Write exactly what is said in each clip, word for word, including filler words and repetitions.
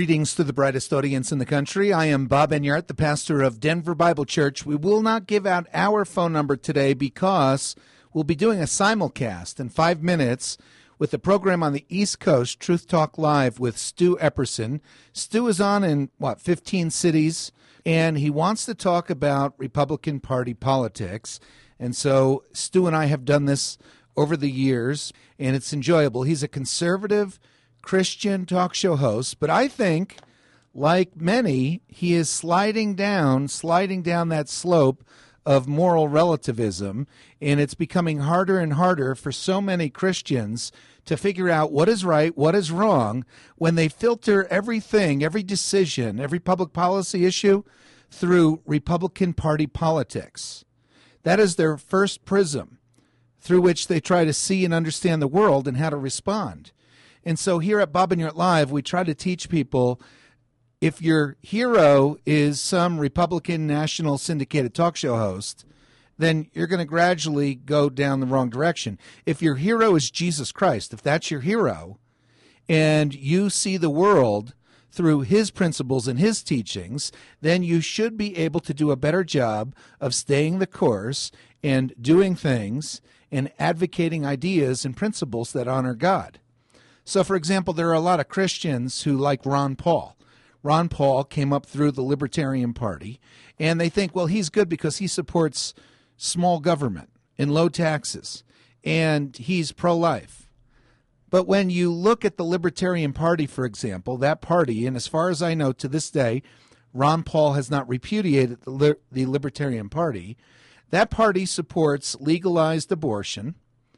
Greetings to the brightest audience in the country. I am Bob Enyart, the pastor of Denver Bible Church. We will not give out our phone number today because we'll be doing a simulcast in five minutes with the program on the East Coast, Truth Talk Live with Stu Epperson. Stu is on in, what, fifteen cities, and he wants to talk about Republican Party politics. And so Stu and I have done this over the years, and it's enjoyable. He's a conservative Christian talk show host, but I think, like many, he is sliding down, sliding down that slope of moral relativism, and it's becoming harder and harder for so many Christians to figure out what is right, what is wrong, when they filter everything, every decision, every public policy issue through Republican Party politics. That is their first prism through which they try to see and understand the world and how to respond. And so here at Bob Enyart Live, we try to teach people, if your hero is some Republican national syndicated talk show host, then you're going to gradually go down the wrong direction. If your hero is Jesus Christ, if that's your hero, and you see the world through his principles and his teachings, then you should be able to do a better job of staying the course and doing things and advocating ideas and principles that honor God. So, for example, there are a lot of Christians who like Ron Paul. Ron Paul came up through the Libertarian Party, and they think, well, he's good because he supports small government and low taxes, and he's pro-life. But when you look at the Libertarian Party, for example, that party, and as far as I know to this day, Ron Paul has not repudiated the, Li- the Libertarian Party, that party supports legalized abortion,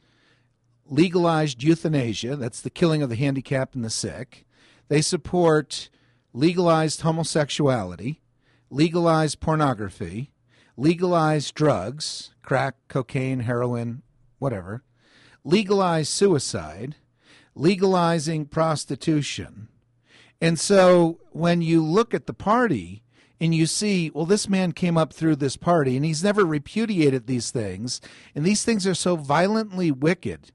legalized euthanasia, that's the killing of the handicapped and the sick. They support legalized homosexuality, legalized pornography, legalized drugs, crack, cocaine, heroin, whatever, legalized suicide, legalizing prostitution. And so when you look at the party and you see, well, this man came up through this party and he's never repudiated these things, and these things are so violently wicked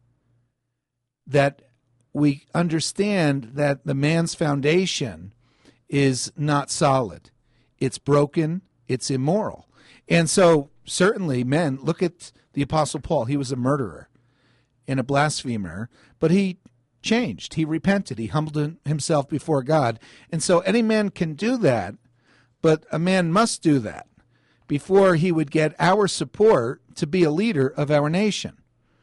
that we understand that the man's foundation is not solid. It's broken. It's immoral. And so certainly men, look at the Apostle Paul. He was a murderer and a blasphemer, but he changed. He repented. He humbled himself before God. And so any man can do that, but a man must do that before he would get our support to be a leader of our nation.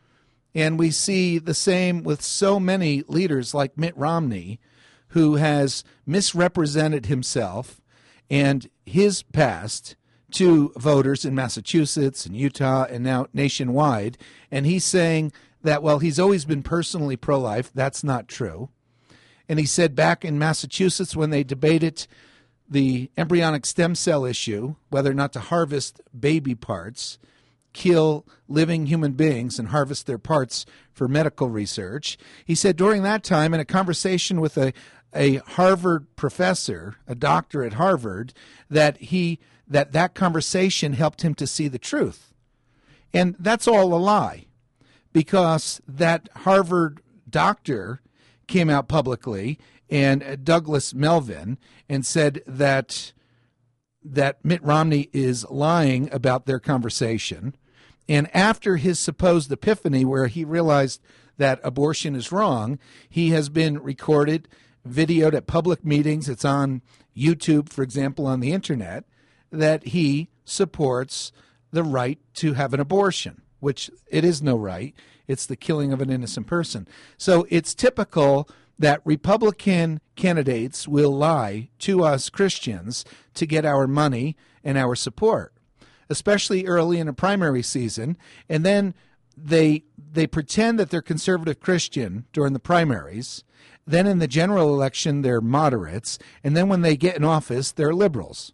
And we see the same with so many leaders like Mitt Romney, who has misrepresented himself and his past to voters in Massachusetts and Utah and now nationwide. And he's saying that, well, he's always been personally pro-life. That's not true. And he said back in Massachusetts when they debated the embryonic stem cell issue, whether or not to harvest baby parts, kill living human beings and harvest their parts for medical research. He said during that time, in a conversation with a, a Harvard professor, a doctor at Harvard, that he that that conversation helped him to see the truth. And that's all a lie, because that Harvard doctor came out publicly, and Douglas Melvin, and said that that Mitt Romney is lying about their conversation. And after his supposed epiphany, where he realized that abortion is wrong, he has been recorded, videoed at public meetings. It's on YouTube, for example, on the internet, that he supports the right to have an abortion, which it is no right. It's the killing of an innocent person. So it's typical that Republican candidates will lie to us Christians to get our money and our support, especially early in a primary season, and then they they pretend that they're conservative Christian during the primaries, then in the general election they're moderates, and then when they get in office, they're liberals.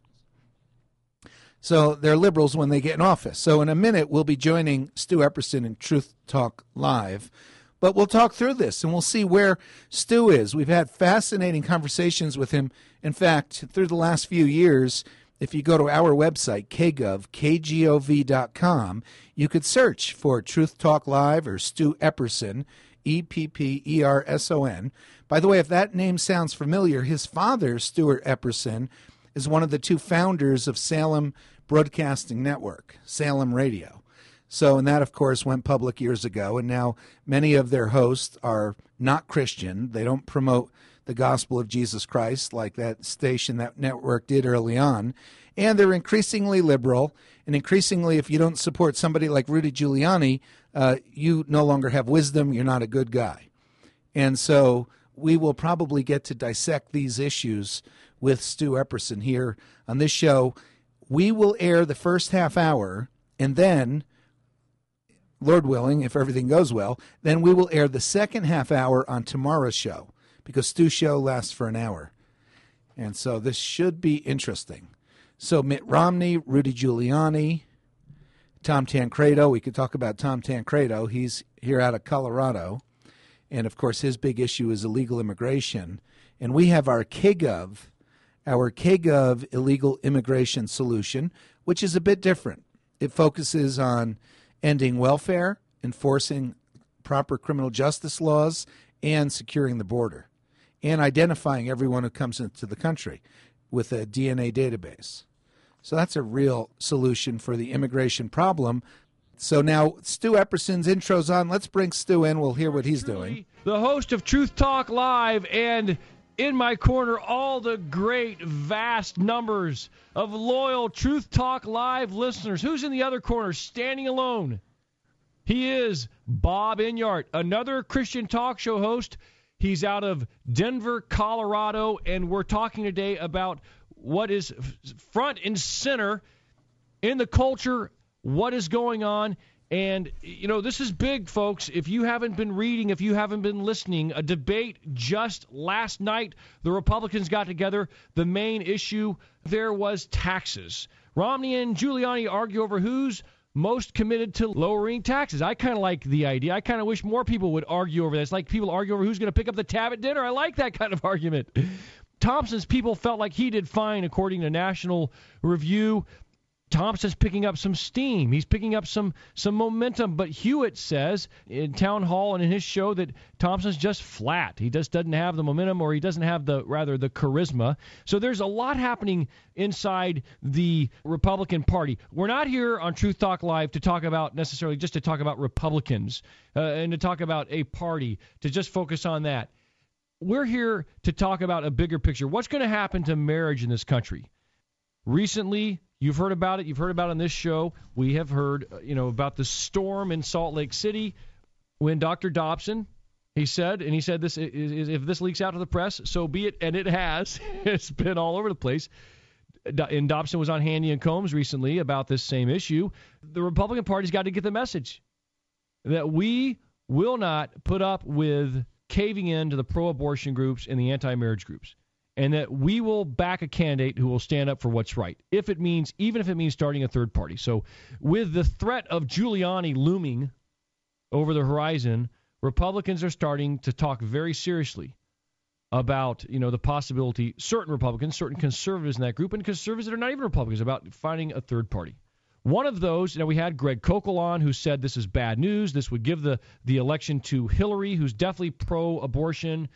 So they're liberals when they get in office. So in a minute, we'll be joining Stu Epperson in Truth Talk Live, but we'll talk through this, and we'll see where Stu is. We've had fascinating conversations with him. In fact, through the last few years, if you go to our website, k gov, k g o v dot com, you could search for Truth Talk Live or Stu Epperson, E P P E R S O N. By the way, if that name sounds familiar, his father, Stuart Epperson, is one of the two founders of Salem Broadcasting Network, Salem Radio. So, and that, of course, went public years ago, and now many of their hosts are not Christian. They don't promote the gospel of Jesus Christ like that station, that network did early on. And they're increasingly liberal, and increasingly, if you don't support somebody like Rudy Giuliani, uh, you no longer have wisdom, you're not a good guy. And so we will probably get to dissect these issues with Stu Epperson here on this show. We will air the first half hour, and then, Lord willing, if everything goes well, then we will air the second half hour on tomorrow's show, because Stu's show lasts for an hour. And so this should be interesting. So Mitt Romney, Rudy Giuliani, Tom Tancredo. We could talk about Tom Tancredo. He's here out of Colorado. And, of course, his big issue is illegal immigration. And we have our K G O V, our K G O V illegal immigration solution, which is a bit different. It focuses on ending welfare, enforcing proper criminal justice laws, and securing the border, and identifying everyone who comes into the country with a D N A database. So that's a real solution for the immigration problem. So now Stu Epperson's intro's on. Let's bring Stu in. We'll hear what he's doing. The host of Truth Talk Live, and in my corner, all the great, vast numbers of loyal Truth Talk Live listeners. Who's in the other corner, standing alone? He is Bob Enyart, another Christian talk show host. He's out of Denver, Colorado, and we're talking today about what is front and center in the culture, what is going on. And, you know, this is big, folks. If you haven't been reading, if you haven't been listening, a debate just last night, the Republicans got together. The main issue there was taxes. Romney and Giuliani argue over who's most committed to lowering taxes. I kind of like the idea. I kind of wish more people would argue over this. Like people argue over who's going to pick up the tab at dinner. I like that kind of argument. Thompson's people felt like he did fine, according to National Review. Thompson's picking up some steam. He's picking up some some momentum. But Hewitt says in Town Hall and in his show that Thompson's just flat. He just doesn't have the momentum, or he doesn't have the rather the charisma. So there's a lot happening inside the Republican Party. We're not here on Truth Talk Live to talk about necessarily just to talk about Republicans uh, and to talk about a party, to just focus on that. We're here to talk about a bigger picture. What's going to happen to marriage in this country? Recently, you've heard about it. You've heard about it on this show. We have heard, you know, about the storm in Salt Lake City when Doctor Dobson, he said, and he said this, if this leaks out to the press, so be it, and it has. It's been all over the place. And Dobson was on Handy and Combs recently about this same issue. The Republican Party's got to get the message that we will not put up with caving in to the pro-abortion groups and the anti-marriage groups, and that we will back a candidate who will stand up for what's right, if it means, even if it means starting a third party. So with the threat of Giuliani looming over the horizon, Republicans are starting to talk very seriously about, you know, the possibility, certain Republicans, certain conservatives in that group, and conservatives that are not even Republicans, about finding a third party. One of those, you know, we had Greg Kokel on, who said this is bad news. This would give the, the election to Hillary, who's definitely pro-abortion,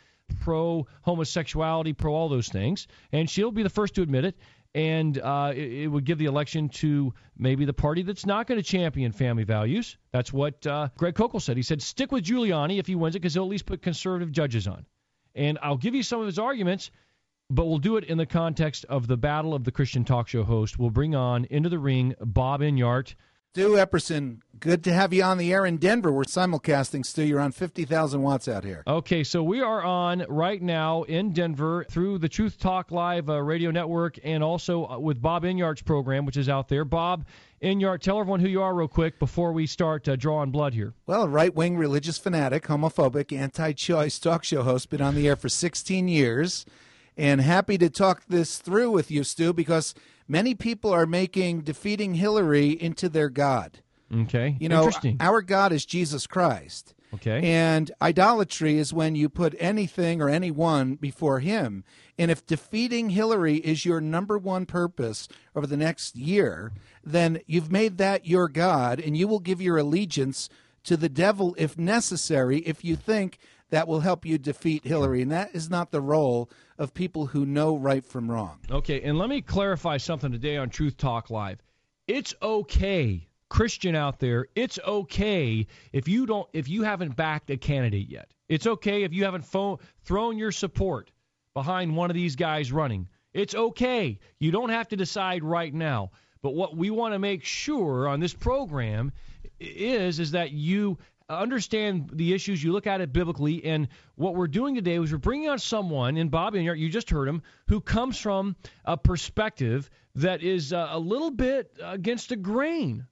pro-homosexuality, pro all those things. And she'll be the first to admit it. And uh, it, it would give the election to maybe the party that's not going to champion family values. That's what uh, Greg Kokel said. He said, stick with Giuliani if he wins it, because he'll at least put conservative judges on. And I'll give you some of his arguments, but we'll do it in the context of the battle of the Christian talk show host. We'll bring on into the ring Bob Enyart. Stu Epperson, good to have you on the air in Denver. We're simulcasting, Stu. You're on fifty thousand watts out here. Okay, so we are on right now in Denver through the Truth Talk Live uh, radio network, and also uh, with Bob Enyart's program, which is out there. Bob Enyart, tell everyone who you are real quick before we start uh, drawing blood here. Well, a right-wing religious fanatic, homophobic, anti-choice talk show host, been on the air for sixteen years, and happy to talk this through with you, Stu, because many people are making defeating Hillary into their God. Okay, you know, interesting. Our God is Jesus Christ. Okay. And idolatry is when you put anything or anyone before him. And if defeating Hillary is your number one purpose over the next year, then you've made that your God, and you will give your allegiance to the devil if necessary, if you think that will help you defeat Hillary. And that is not the role of people who know right from wrong. Okay, and let me clarify something today on Truth Talk Live. It's okay, Christian out there, it's okay if you don't, if you haven't backed a candidate yet. It's okay if you haven't phone, thrown your support behind one of these guys running. It's okay. You don't have to decide right now. But what we want to make sure on this program is, is that you understand the issues, you look at it biblically, and what we're doing today is we're bringing on someone, and Bob, and you just heard him, who comes from a perspective that is uh, a little bit against the grain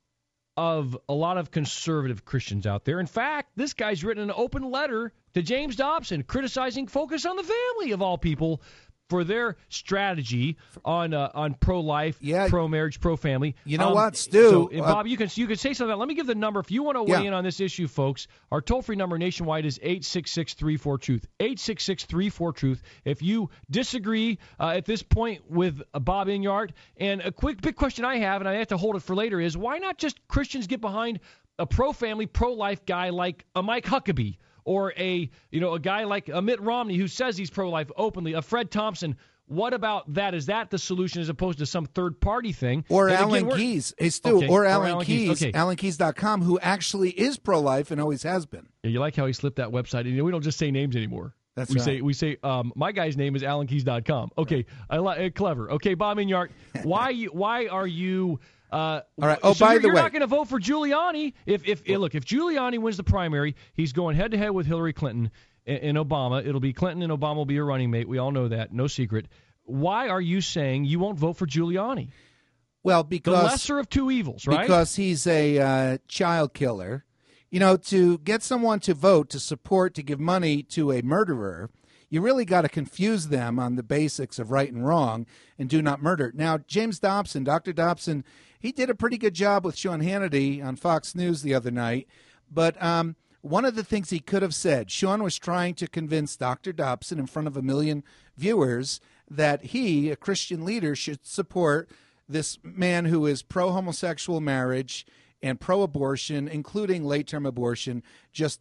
of a lot of conservative Christians out there. In fact, this guy's written an open letter to James Dobson criticizing Focus on the Family, of all people, for their strategy on uh, on pro-life, yeah. pro-marriage, pro-family. You know um, what, Stu? So, and uh, Bob, you can you can say something. Let me give the number. If you want to weigh yeah. in on this issue, folks, our toll-free number nationwide is eight six six, three four, truth, eight six six, three four, truth. If you disagree uh, at this point with uh, Bob Inyart, and a quick big question I have, and I have to hold it for later, is why not just Christians get behind a pro-family, pro-life guy like a Mike Huckabee, or a you know a guy like a Mitt Romney who says he's pro-life openly, a Fred Thompson? What about that? Is that the solution as opposed to some third-party thing? Or and Alan again, Keyes. Hey, Stu, okay. or or Alan, Alan Keyes, Keyes. Okay. Alan Keyes dot com, who actually is pro-life and always has been. Yeah, you like how he slipped that website? You know, we don't just say names anymore. That's we right. say we say um, my guy's name is Alan Keyes dot com. Okay, I like uh, clever. Okay, Bob Inyart, why you why are you? Uh, All right. Oh, so by you're, the you're way, not going to vote for Giuliani. If if well, look, if Giuliani wins the primary, he's going head to head with Hillary Clinton and, and Obama. It'll be Clinton and Obama will be a running mate. We all know that, no secret. Why are you saying you won't vote for Giuliani? Well, because the lesser of two evils, right? Because he's a uh, child killer. You know, to get someone to vote, to support, to give money to a murderer, you really got to confuse them on the basics of right and wrong and do not murder. Now, James Dobson, Doctor Dobson, he did a pretty good job with Sean Hannity on Fox News the other night. But um, one of the things he could have said, Sean was trying to convince Doctor Dobson in front of a million viewers that he, a Christian leader, should support this man who is pro-homosexual marriage and pro-abortion, including late-term abortion, just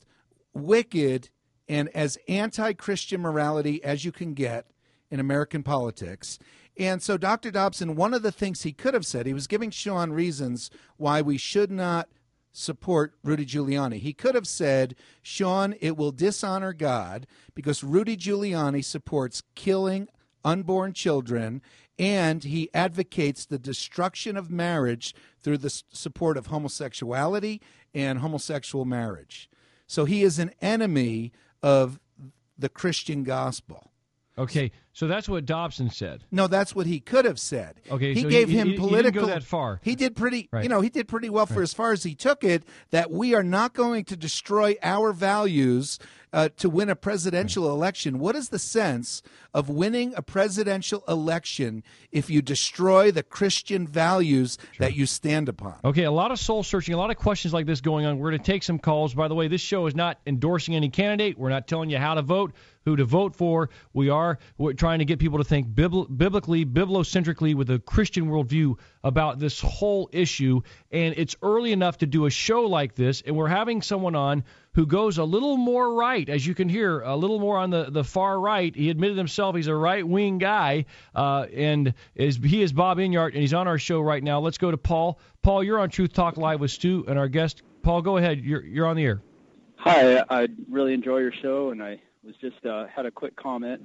wicked and as anti-Christian morality as you can get in American politics. And so Doctor Dobson, one of the things he could have said, he was giving Sean reasons why we should not support Rudy Giuliani. He could have said, Sean, it will dishonor God because Rudy Giuliani supports killing unborn children, and he advocates the destruction of marriage through the support of homosexuality and homosexual marriage. So he is an enemy of the Christian gospel. Okay, so that's what Dobson said. No, that's what he could have said. Okay, he so gave he, him he, political. He didn't go that far. He did pretty. Right. You know, he did pretty well for right. as far as he took it. That we are not going to destroy our values uh, to win a presidential right. election. What is the sense of winning a presidential election if you destroy the Christian values sure. that you stand upon? Okay, a lot of soul searching, a lot of questions like this going on. We're going to take some calls. By the way, this show is not endorsing any candidate. We're not telling you how to vote, who to vote for. We are we're trying to get people to think bibl- biblically, bibliocentrically, with a Christian worldview about this whole issue. And it's early enough to do a show like this, and we're having someone on who goes a little more right, as you can hear, a little more on the, the far right. He admitted himself he's a right-wing guy, uh, and is, he is Bob Inyart, and he's on our show right now. Let's go to Paul. Paul, you're on Truth Talk Live with Stu and our guest. Paul, go ahead. You're you're on the air. Hi, I really enjoy your show, and I was just uh, had a quick comment.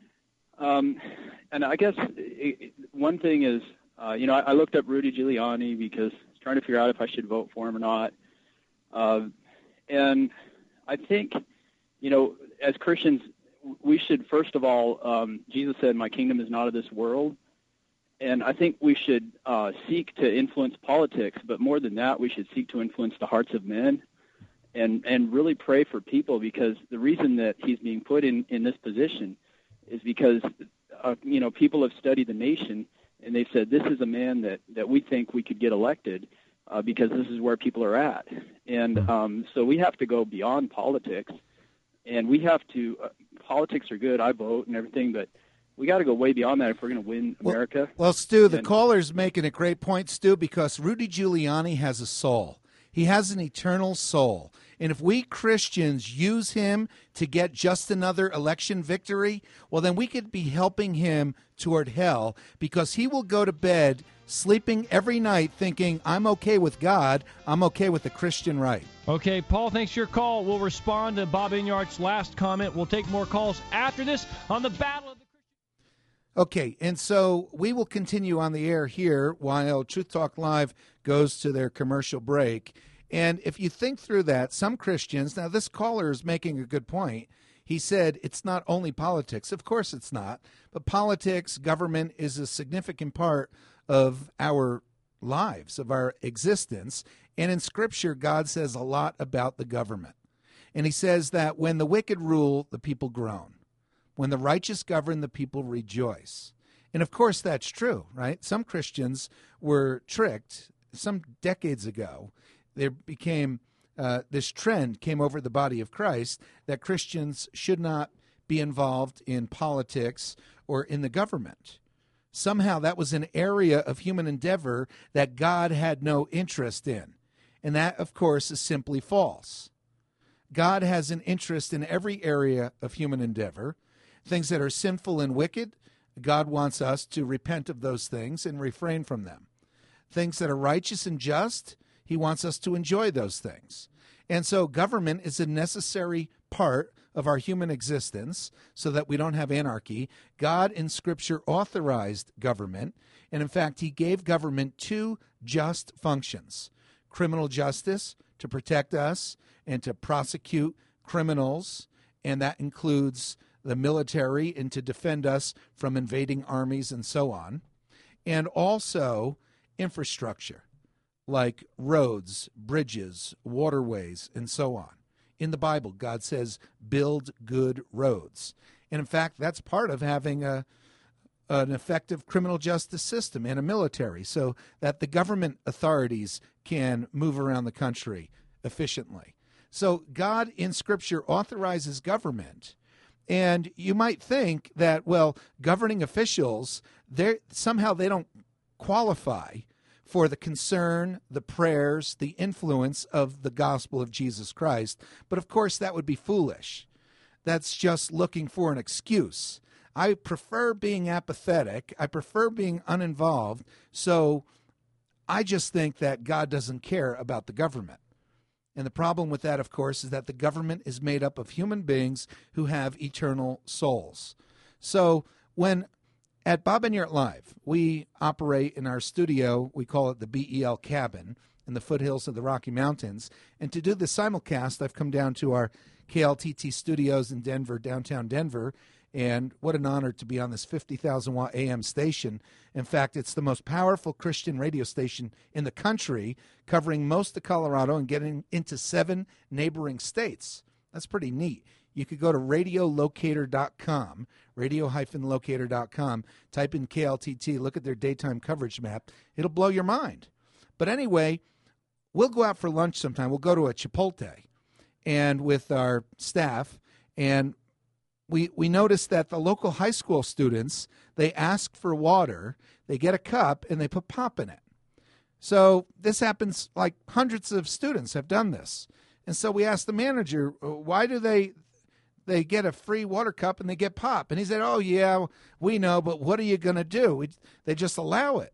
Um, and I guess it, one thing is, uh, you know, I, I looked up Rudy Giuliani because I was trying to figure out if I should vote for him or not. Uh, and I think, you know, as Christians, we should, first of all, um, Jesus said, my kingdom is not of this world. And I think we should uh, seek to influence politics, but more than that, we should seek to influence the hearts of men and, and really pray for people, because the reason that he's being put in, in this position is because, uh, you know, people have studied the nation, and they've said, this is a man that, that we think we could get elected uh, because this is where people are at. And um, so we have to go beyond politics, and we have to uh, – politics are good, I vote and everything, but we got to go way beyond that if we're going to win America. Well, well Stu, the and, caller's making a great point, Stu, because Rudy Giuliani has a soul. He has an eternal soul. And if we Christians use him to get just another election victory, well, then we could be helping him toward hell, because he will go to bed sleeping every night thinking, I'm okay with God, I'm okay with the Christian right. Okay, Paul, thanks for your call. We'll respond to Bob Enyart's last comment. We'll take more calls after this on the Battle of the Christian. Okay, and so we will continue on the air here while Truth Talk Live goes to their commercial break. And if you think through that, some Christians, now this caller is making a good point. He said it's not only politics. Of course it's not. But politics, government is a significant part of our lives, of our existence. And in Scripture, God says a lot about the government. And he says that when the wicked rule, the people groan. When the righteous govern, the people rejoice. And of course that's true, right? Some Christians were tricked some decades ago. There became, uh, this trend came over the body of Christ that Christians should not be involved in politics or in the government. Somehow that was an area of human endeavor that God had no interest in. And that, of course, is simply false. God has an interest in every area of human endeavor. Things that are sinful and wicked, God wants us to repent of those things and refrain from them. Things that are righteous and just, he wants us to enjoy those things. And so government is a necessary part of our human existence so that we don't have anarchy. God in Scripture authorized government, and in fact, he gave government two just functions: criminal justice, to protect us and to prosecute criminals, and that includes the military, and to defend us from invading armies and so on, and also infrastructure, like roads, bridges, waterways, and so on. In the Bible, God says, build good roads. And in fact, that's part of having a an effective criminal justice system and a military, so that the government authorities can move around the country efficiently. So God in Scripture authorizes government. And you might think that, well, governing officials, they're somehow they don't qualify for the concern, the prayers, the influence of the gospel of Jesus Christ. But of course, that would be foolish. That's just looking for an excuse. I prefer being apathetic. I prefer being uninvolved. So I just think that God doesn't care about the government. And the problem with that, of course, is that the government is made up of human beings who have eternal souls. So when at Bob Enyart Live, we operate in our studio, we call it the B E L Cabin, in the foothills of the Rocky Mountains. And to do the simulcast, I've come down to our K L T T studios in Denver, downtown Denver, and what an honor to be on this fifty thousand watt A M station. In fact, it's the most powerful Christian radio station in the country, covering most of Colorado and getting into seven neighboring states. That's pretty neat. You could go to radio locator dot com, radio locator dot com, type in K L T T, look at their daytime coverage map. It'll blow your mind. But anyway, we'll go out for lunch sometime. We'll go to a Chipotle and with our staff, and we we noticed that the local high school students, they ask for water, they get a cup, and they put pop in it. So this happens, like hundreds of students have done this. And so we asked the manager, why do they they get a free water cup and they get pop? And he said, oh, yeah, we know, but what are you going to do? We, they just allow it.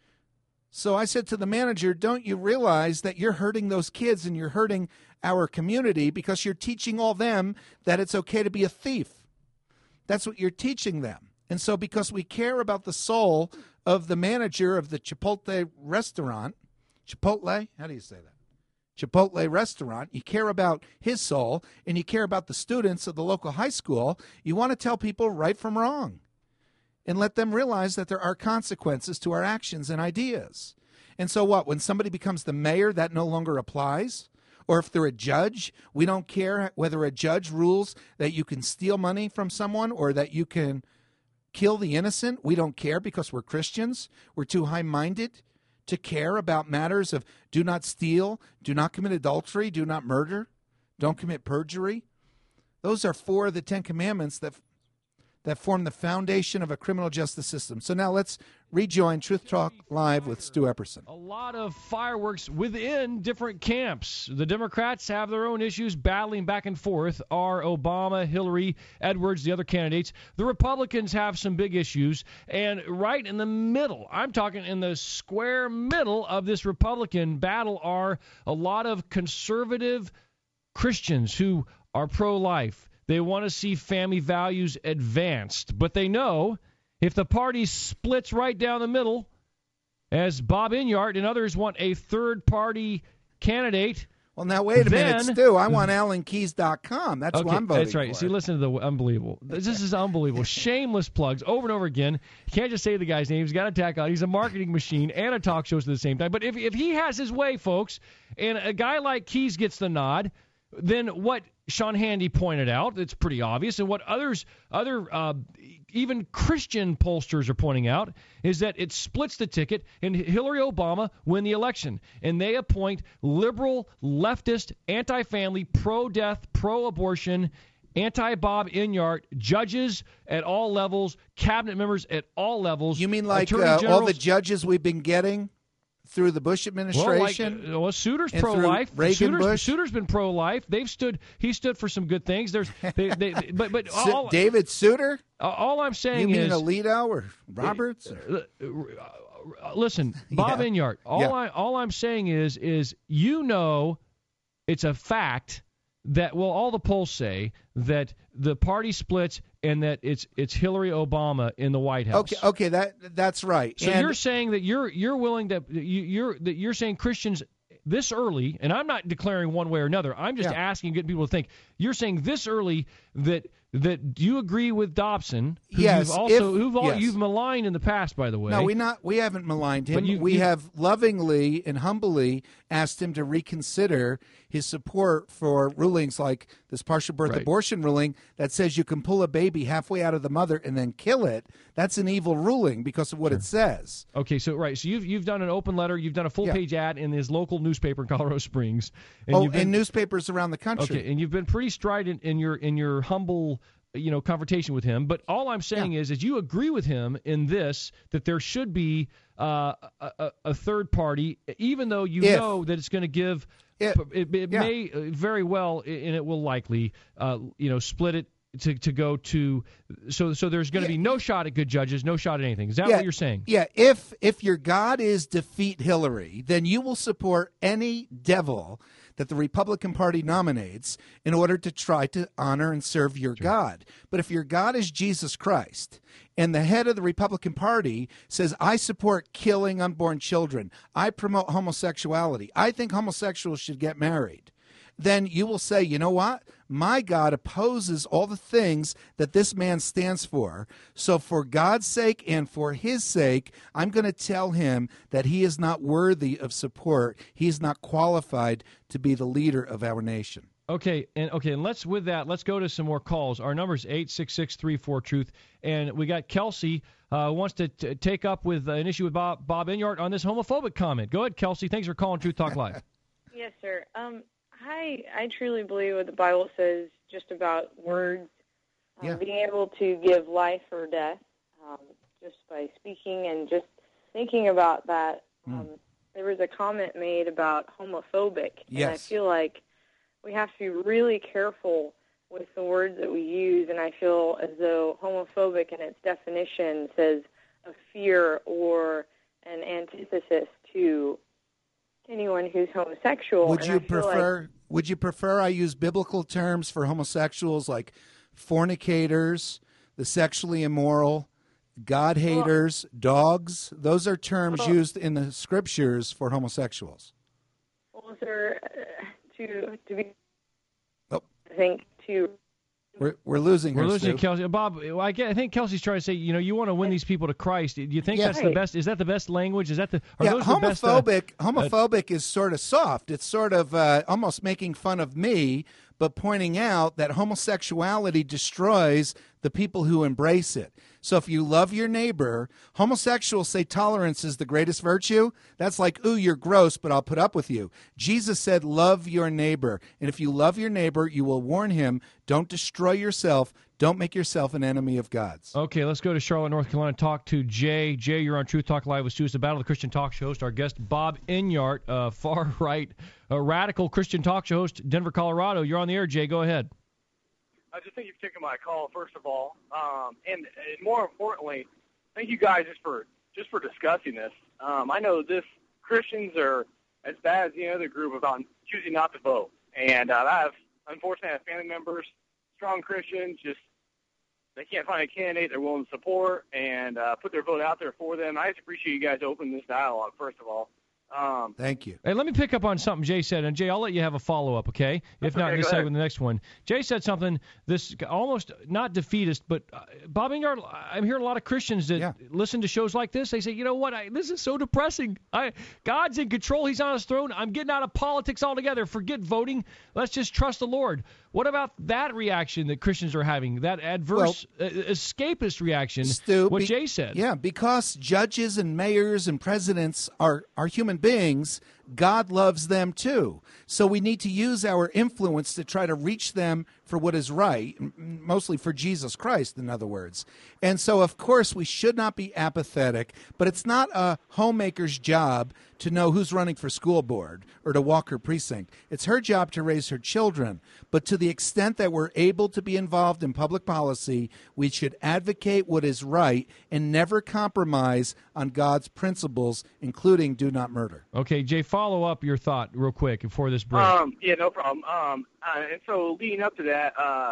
So I said to the manager, don't you realize that you're hurting those kids and you're hurting our community because you're teaching all them that it's okay to be a thief? That's what you're teaching them. And so because we care about the soul of the manager of the Chipotle restaurant, Chipotle, how do you say that? Chipotle restaurant, you care about his soul, and you care about the students of the local high school, you want to tell people right from wrong and let them realize that there are consequences to our actions and ideas. And so what? When somebody becomes the mayor, that no longer applies? Or if they're a judge, we don't care whether a judge rules that you can steal money from someone or that you can kill the innocent. We don't care because we're Christians. We're too high-minded to care about matters of do not steal, do not commit adultery, do not murder, don't commit perjury. Those are four of the Ten Commandments that that form the foundation of a criminal justice system. So now let's rejoin Truth Talk Live with Stu Epperson. A lot of fireworks within different camps. The Democrats have their own issues battling back and forth. Are Obama, Hillary, Edwards, the other candidates. The Republicans have some big issues. And right in the middle, I'm talking in the square middle of this Republican battle, are a lot of conservative Christians who are pro-life. They want to see family values advanced. But they know if the party splits right down the middle, as Bob Enyart and others want a third-party candidate. Well, now, wait a then, minute, Stu. I want Alan Keyes dot com. That's okay, what I'm voting That's right. for. See, listen to the unbelievable. This is unbelievable. Shameless plugs over and over again. You can't just say the guy's name. He's got a tack on. He's a marketing machine and a talk show at the same time. But if if he has his way, folks, and a guy like Keyes gets the nod, then what Sean Hannity pointed out, it's pretty obvious, and what others, other uh, even Christian pollsters are pointing out, is that it splits the ticket, and Hillary Obama win the election, and they appoint liberal, leftist, anti-family, pro-death, pro-abortion, anti-Bob Enyart judges at all levels, cabinet members at all levels. You mean like uh, all the judges we've been getting through the Bush administration? Well, like, well Souter's and pro-life. Reagan Souter's, Bush? Souter's been pro-life. They've stood. He stood for some good things. There's, they, they, but but all, David Souter. All I'm saying you mean is Alito or Roberts? Or? Listen, Bob yeah. Enyart. All yeah. I all I'm saying is is you know, it's a fact that well, all the polls say that the party splits and that it's it's Hillary Obama in the White House. Okay, okay, that that's right. So and you're saying that you're you're willing to you, you're that you're saying Christians this early, and I'm not declaring one way or another. I'm just yeah. asking, getting people to think. You're saying this early that that do you agree with Dobson? Who yes. You've also if, who've all, yes. you've maligned in the past, by the way. No, we not we haven't maligned him. You, we you, have lovingly and humbly asked him to reconsider his support for rulings like this partial birth right. abortion ruling that says you can pull a baby halfway out of the mother and then kill it. That's an evil ruling because of what sure. it says. Okay, so right, so you've you've done an open letter, you've done a full yeah. page ad in his local newspaper in Colorado Springs, and oh, you've been, and newspapers around the country. Okay, and you've been pretty strident in your in your humble, you know, confrontation with him. But all I'm saying yeah. is, is you agree with him in this that there should be uh, a, a, a third party, even though you if, know that it's going to give. If, it it yeah. may uh, very well, and it will likely, uh, you know, split it. To, to go to so so there's going to yeah. be no shot at good judges, no shot at anything. Is that yeah. what you're saying? Yeah. If if your God is defeat Hillary, then you will support any devil that the Republican Party nominates in order to try to honor and serve your sure. God. But if your God is Jesus Christ and the head of the Republican Party says, I support killing unborn children, I promote homosexuality, I think homosexuals should get married, then you will say, you know what? My God opposes all the things that this man stands for. So for God's sake and for his sake, I'm going to tell him that he is not worthy of support. He is not qualified to be the leader of our nation. Okay, and okay, and let's with that, let's go to some more calls. Our number is eight six six, three four, truth, and we got Kelsey uh, wants to t- take up with uh, an issue with Bob, Bob Enyart on this homophobic comment. Go ahead, Kelsey. Thanks for calling Truth Talk Live. Yes, sir. Um, I I truly believe what the Bible says just about words, um, yeah. being able to give life or death um, just by speaking and just thinking about that. Um, mm. There was a comment made about homophobic, yes. and I feel like we have to be really careful with the words that we use, and I feel as though homophobic in its definition says a fear or an antithesis to anyone who's homosexual. Would and you I feel prefer like, would you prefer I use biblical terms for homosexuals like fornicators, the sexually immoral, God haters, well, dogs? Those are terms well, used in the scriptures for homosexuals. Well, sir, uh, to to be oh. I think to We're we're losing we're her, losing Stu. Kelsey. Bob, I, get, I think Kelsey's trying to say, you know, you want to win these people to Christ. Do you think yeah. that's the best? Is that the best language? Is that the are yeah? those Homophobic. The best, uh, homophobic is sort of soft. It's sort of uh, almost making fun of me, but pointing out that homosexuality destroys the people who embrace it. So if you love your neighbor, homosexuals say tolerance is the greatest virtue. That's like, ooh, you're gross, but I'll put up with you. Jesus said, love your neighbor. And if you love your neighbor, you will warn him, don't destroy yourself, Don't make yourself an enemy of God's. Okay, let's go to Charlotte, North Carolina, talk to Jay. Jay, you're on Truth Talk Live with Stu. It's the Battle of the Christian Talk Show host. Our guest, Bob Enyart, uh, far-right, uh, radical Christian talk show host, Denver, Colorado. You're on the air, Jay. Go ahead. I just thank you for taking my call, first of all. Um, and, and more importantly, thank you guys just for just for discussing this. Um, I know this Christians are as bad as the other group about choosing not to vote. And uh, I have, unfortunately, I have family members, strong Christians, just they can't find a candidate they're willing to support and uh, put their vote out there for them. I just appreciate you guys opening this dialogue, first of all. Um, Thank you. Hey, let me pick up on something Jay said. And, Jay, I'll let you have a follow-up, okay? If not okay, in this go ahead. segment, the next one. Jay said something, this almost not defeatist, but uh, Bob Enyart, I'm hearing a lot of Christians that Yeah. listen to shows like this. They say, you know what, I, this is so depressing. I, God's in control. He's on his throne. I'm getting out of politics altogether. Forget voting. Let's just trust the Lord. What about that reaction that Christians are having, that adverse, uh, escapist reaction, Stu, what be- Jay said? Yeah, because judges and mayors and presidents are, are human beings, God loves them too. So we need to use our influence to try to reach them for what is right, m- mostly for Jesus Christ, in other words. And so, of course, we should not be apathetic, but it's not a homemaker's job to know who's running for school board or to walk her precinct. It's her job to raise her children. But to the extent that we're able to be involved in public policy, we should advocate what is right and never compromise on God's principles, including do not murder. Okay, Jay, follow up your thought real quick before this break. Um, yeah, no problem. Um, uh, and so leading up to that, uh,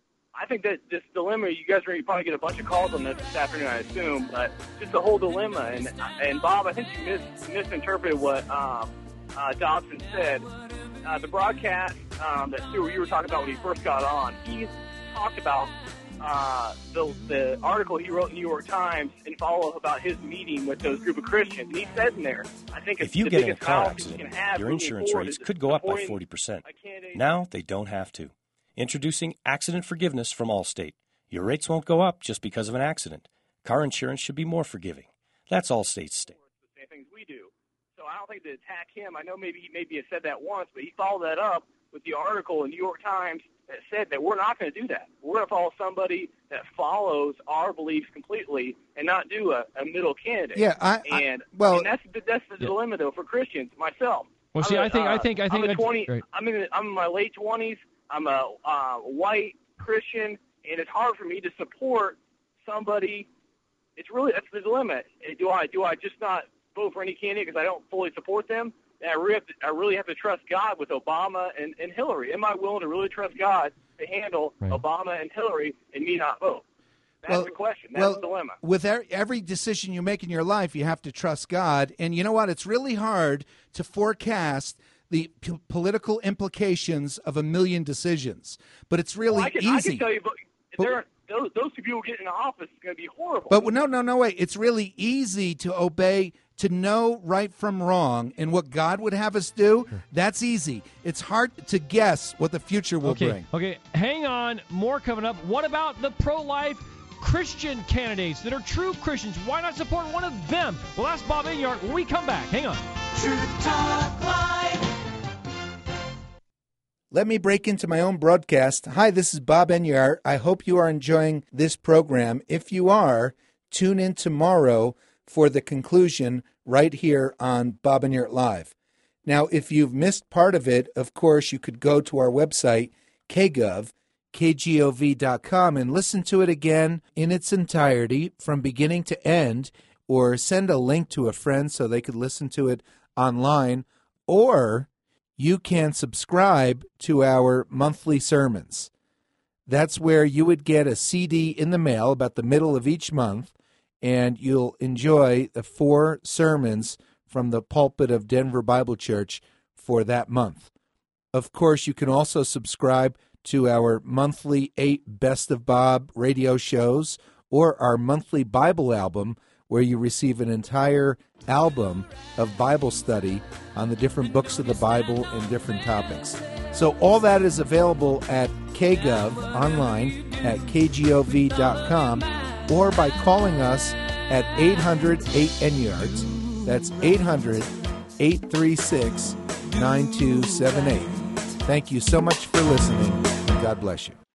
I think that this dilemma, you guys are going to probably get a bunch of calls on this this afternoon, I assume, but just the whole dilemma. And, and Bob, I think you mis- misinterpreted what um, uh, Dobson said. Uh, the broadcast um, that Stuart, you were talking about when he first got on, he talked about uh, the, the article he wrote in the New York Times in follow-up about his meeting with those group of Christians. And he said in there, I think it's If you the get in a biggest car fallacy you accident, can have your moving insurance forward rates is could go up by supporting forty percent. a candidate. Now they don't have to. Introducing accident forgiveness from Allstate. Your rates won't go up just because of an accident. Car insurance should be more forgiving. That's Allstate's state. The same things we do. So I don't think to attack him. I know maybe he maybe has said that once, but he followed that up with the article in the New York Times that said that we're not going to do that. We're going to follow somebody that follows our beliefs completely and not do a, a middle candidate. Yeah, I, I and well, and that's the, that's the Yeah. dilemma though for Christians. Myself. Well, see, I'm a, I think, I uh, think, I think, I'm a that's- twenty. right. I'm in. I'm in my late twenties. I'm a uh, white Christian, and it's hard for me to support somebody. It's really that's the dilemma. Do I do I just not vote for any candidate because I don't fully support them? And I really have to, I really have to trust God with Obama and, and Hillary. Am I willing to really trust God to handle Right. Obama and Hillary and me not vote? That's Well- the question. That's well, the dilemma. with er- every decision you make in your life, you have to trust God. And you know what? It's really hard to forecast the p- political implications of a million decisions. But it's really Well, I can, I easy. can tell you, but there, those, those two people getting in office is going to be horrible. But no, no, no way. It's really easy to obey, to know right from wrong, and what God would have us do. That's easy. It's hard to guess what the future will Okay, bring. okay, hang on. More coming up. What about the pro-life Christian candidates that are true Christians? Why not support one of them? We'll ask Bob Enyart when we come back. Hang on. Truth Talk Live. Let me break into my own broadcast. Hi, this is Bob Enyart. I hope you are enjoying this program. If you are, tune in tomorrow for the conclusion right here on Bob Enyart Live. Now, if you've missed part of it, of course, you could go to our website, k gov, k gov dot com, and listen to it again in its entirety from beginning to end, or send a link to a friend so they could listen to it online, or you can subscribe to our monthly sermons. That's where you would get a C D in the mail about the middle of each month, and you'll enjoy the four sermons from the pulpit of Denver Bible Church for that month. Of course, you can also subscribe to our monthly eight Best of Bob radio shows or our monthly Bible album, where you receive an entire album of Bible study on the different books of the Bible and different topics. So all that is available at k gov online at k gov dot com, or by calling us at eight hundred eight Enyards. That's eight hundred eight three six nine two seven eight. Thank you so much for listening, and God bless you.